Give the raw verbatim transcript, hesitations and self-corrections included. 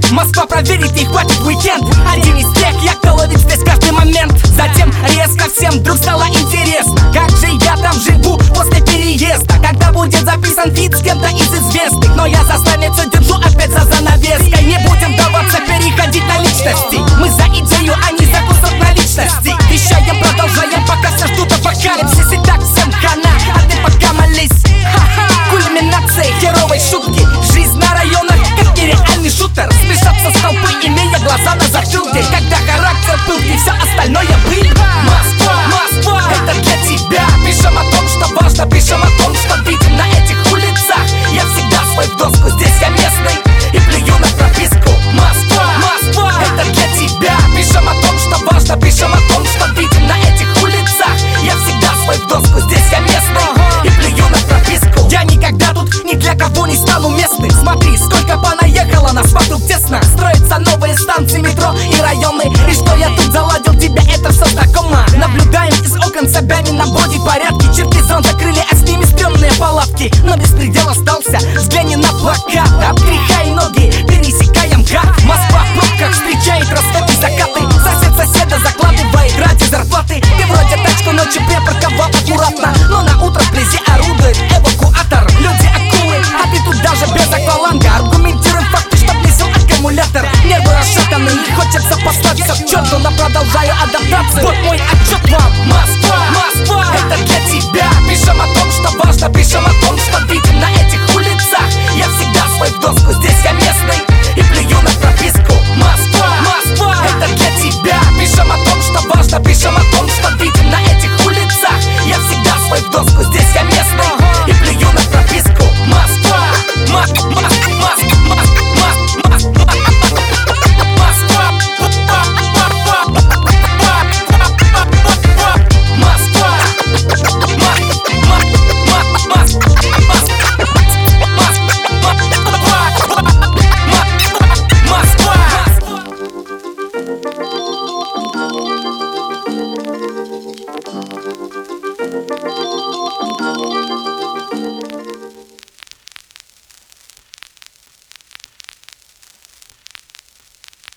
Москва проверит, не хватит в уикенд. Один из тех, я коловит здесь каждый момент. Затем резко всем вдруг стало интересно, как же я там живу после переезда, когда будет записан фит с кем-то из известных. Но я заставлю все